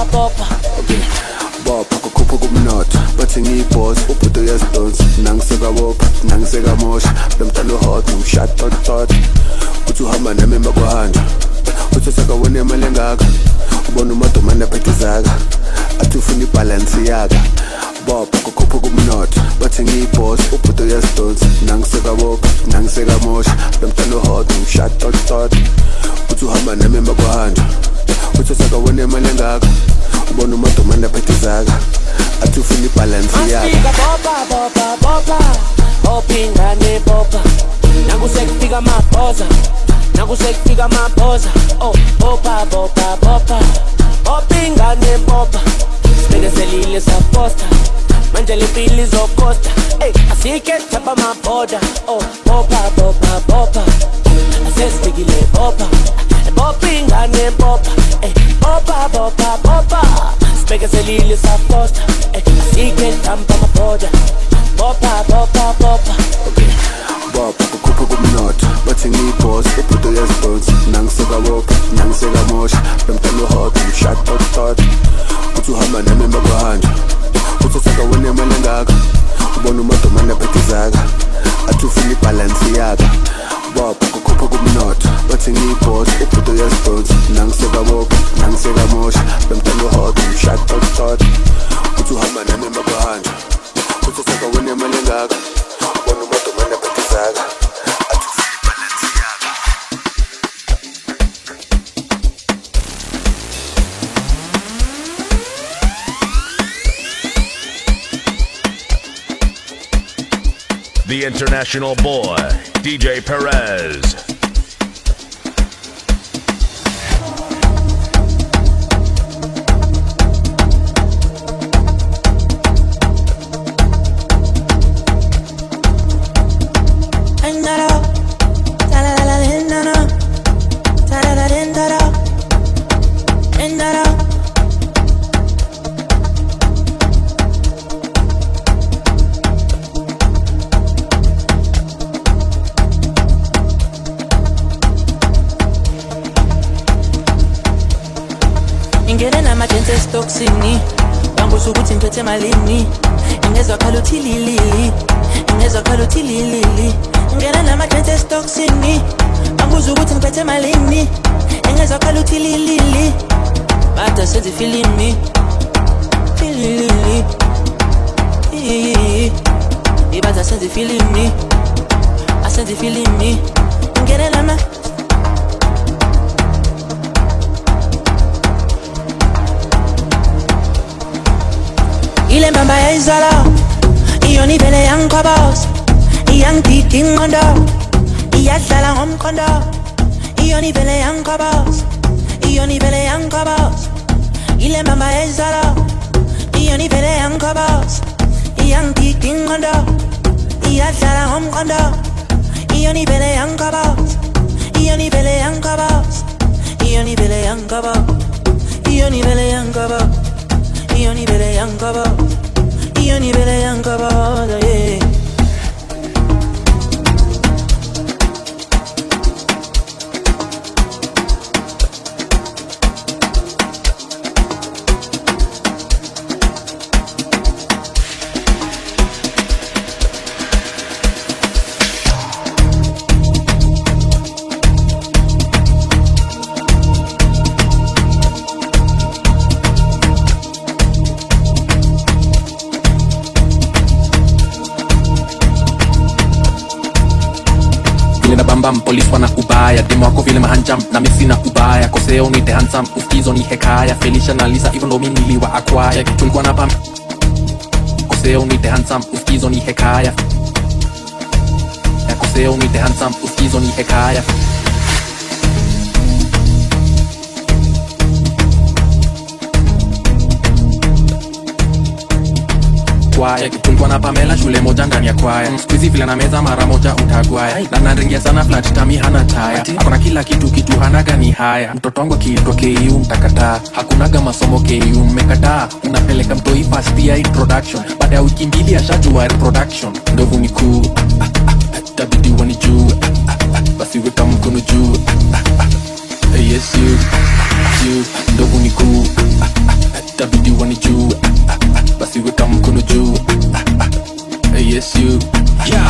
Bopa kukhupha kumnotho bathi ngiyibhoss ubhudo yesdons nangiseka bopa nangiseka mosha lomntana hot ngishada tot uthi uhamba nami emakwahanja uthosaka wone malengaka ubona umadomane phethizaka athi ufuna ibalance yaka bob kukhupha kumnotho bathi ngiyiboss ubhudo uyazidonsa nangiseka bopha nangiseka mosha lomntana hot ngishot tot uthi uhamba nami emakwahanja uthosaka wone malengaka ubona umadomane phethizaka athi ufuna ibalance yaka bopa opingane bopa nakusekufika maboza oh bopa opingane bopa sibekezelile saposta manje lempili zokosta ey asike thaba maboda oh bopa asesifikile bopa opingane bopa ey bopa sibekezelile saposta ey asike thaba maboda bopa okay bopa kukhupha kumnotho bathi ngiyiboss ubhudo uyazidonsa nangiseka bopha nangiseka mosha lomntana hot ngishot tot uthi uhamba nami emakwahanja uthosaka wone malengaka ubona umadomane phethizaka athi ufuna ibalance yaka bopa kukhupha kumnotho bathi ngiyiboss ubhudo uyazidonsa nangiseka bopha nangiseka mosha lomntana hot ngishot tot uthi uhamba nami emakwahanja uthosaka wone malengaka ubona umadomane phethizaka athi ufuna ibalance yaka. The international boy, DJ Perez. Toxini banguza ukuthi ngiphethe malini ingezwa khala uthililili ngena nama-dance toxini banguza ukuthi ngiphethe malini ingezwa khala uthililili bada senze filimi ibada senze filimi asenze filimi ngena nama ile mama ya izala iyo ni vele yankobos iyangidida ingqondo iyadlala ngomqondo iyo ni vele yankobos ile mama ya izala iyo ni vele yankobos iyangidida ingqondo iyadlala ngomqondo iyo ni vele yankobos iyo ni vele yankobos iyo ni vele yankobos iyo ni vele yankobos iyo ni vele yankobos iyo ni vele yankobos yeah. Police wana ubaya demo wako vile mahanjam na mimi sina ubaya koseo ni the handsome uskizo ni hekaya Felicia na Lisa even though mimi niliwa acquire tulikuwa na pam koseo ni the handsome uskizo ni hekaya koseo ni the handsome uskizo ni hekaya kwaya tulikuwa na Pamela shule moja ndani ya kwaya squeezy vile na meza mara moja utagwaya na naringia sana flat tami hana taya hakuna kila kitu hana gani haya mtoto wangu kiitwa KU mtakataa hakunaga masomo KU mmekataa unapeleka mtoi first year introduction baada ya wiki mbili ashajua reproduction ndovu ni kuu tabidi wanijue basi weka mkono juu yes you ndovu ni kuu tabidi wanijue basi weka mkono juu yes you yeah.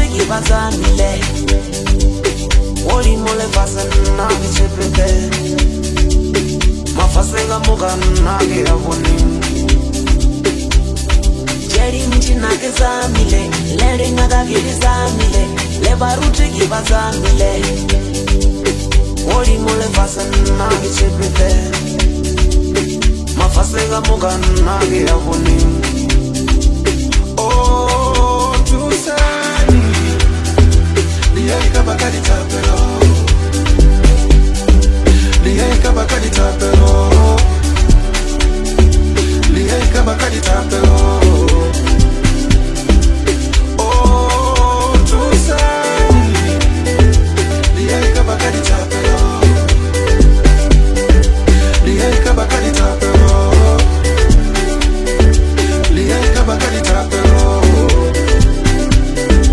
ke bazamile Oli mole fasen na ke chepete Mafasenga muga na ke avoni Jeri mchi na ke zamile Lere ngaga ke zamile Le baruti ke bazamile Oli mole fasen na ke chepete Mafasenga muga na ke avoni Oh, Tusani Lieka bakadi tapelo Lieka bakadi tapelo Lieka bakadi tapelo Oh, Tusani Lieka bakadi tapelo Lieka bakadi tapelo Lieka bakadi tapelo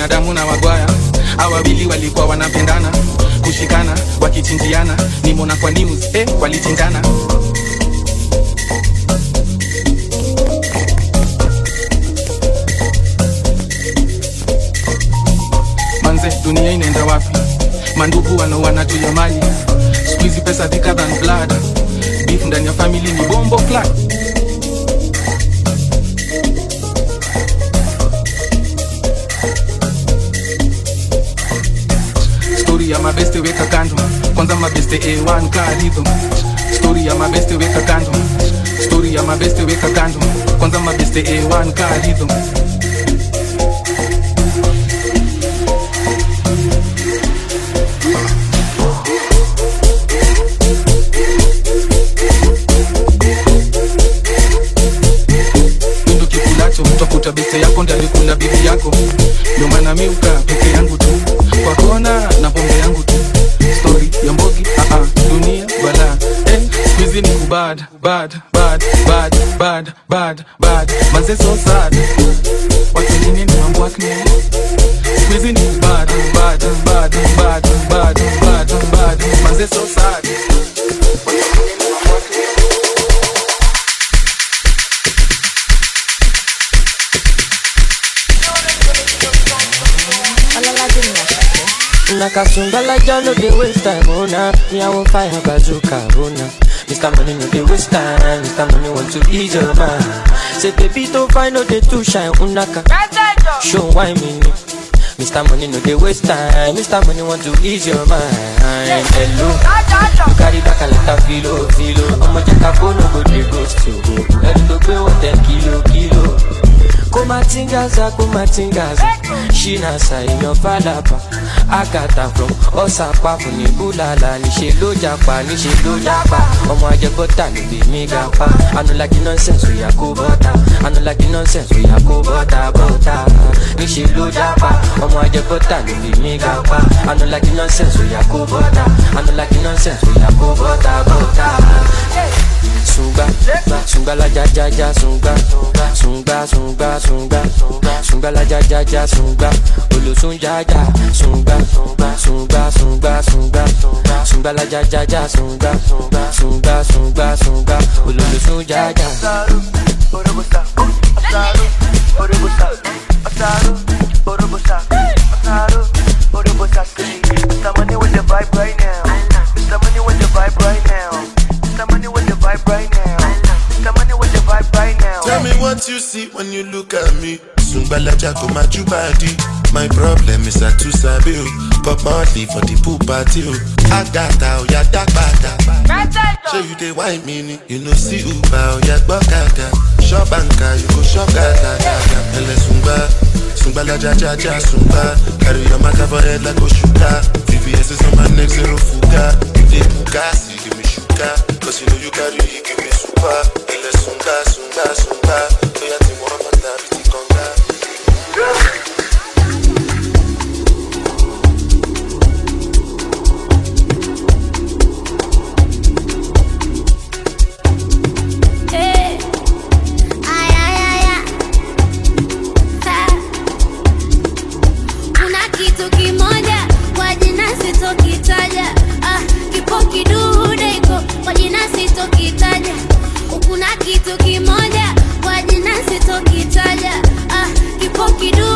binadamu na wagwaya. Awawili walikuwa wanapendana, kushikana, wakichinjiana. Nimona kwa news, walichinjana. Manze, dunia inaenda wapi? Mandugu wanaoana juu ya mali. Squeezy pesa thicker than blood. Beef ndani ya family ni bombo flat. Story ya mabeste weka kando. Kwanza mabeste A1 karibu. Story ya mabeste weka kando. Story ya mabeste weka kando. Kwanza mabeste A1 karibu. Utakuta beste yako ndani kuna bibi yako. Ndio maana mimi uka peke yangu tu kwa kona na pombe yangu tu. Story ya mbogi dunia bala. Squeezy ni bad bad bad bad bad bad bad. Manze so sad. Watu nini ni mambo yake? Squeezy ni bad bad bad bad bad bad bad. Manze so sad. Nakasungala jano de waste time, oh nah. Me I won't fire bazooka, oh nah. Mr. Money no de waste time, Mr. Money want to ease your mind. Say baby don't find no day to shine, unaka. Show why me. Mr. Money no de waste time, Mr. Money want to ease your mind. Hello, you carry back a lot of filo. I'ma check a phone, no go de ghost to go. Let it go with 10 kilo. Kumatingaza, Shina sa inyo falapa. Akata from Osapa funi bulala. Nishe lo japa. Omo ajebota ni bi mi gapa. I no like the nonsense we ya kubota. Bota. Nishe lo japa. Omo ajebota ni bi mi gapa. I no like the nonsense we ya kubota. Bota. Sunga la ja sunga la ja sunga olo sunga sunga la ja sunga olo sunga Mr. Money with the vibe right now. Mr. Money with the vibe right now. Mr. Money with the vibe right now. Mr. Money with the vibe right now. Tell me what you see when you look at me. Sungbalaja go my body. My problem is I too sabi. Pop Marley for the pool party. I got out, ya dark bada. Show you the white meaning. You know see Uba, ya bakada. Shop banka, you go shop gada. Ele Sungbalaja Sumba. Carry your maca for head like Oshuka. VVS is on my neck, zero fuga. They Bugasi, give me sugar. Cause you know you carry, he give me super. Ele Sunga. Toya ti mo mata, biti konga. Kuna kitu kimoja kwa jina sitokitaja, kipo kidu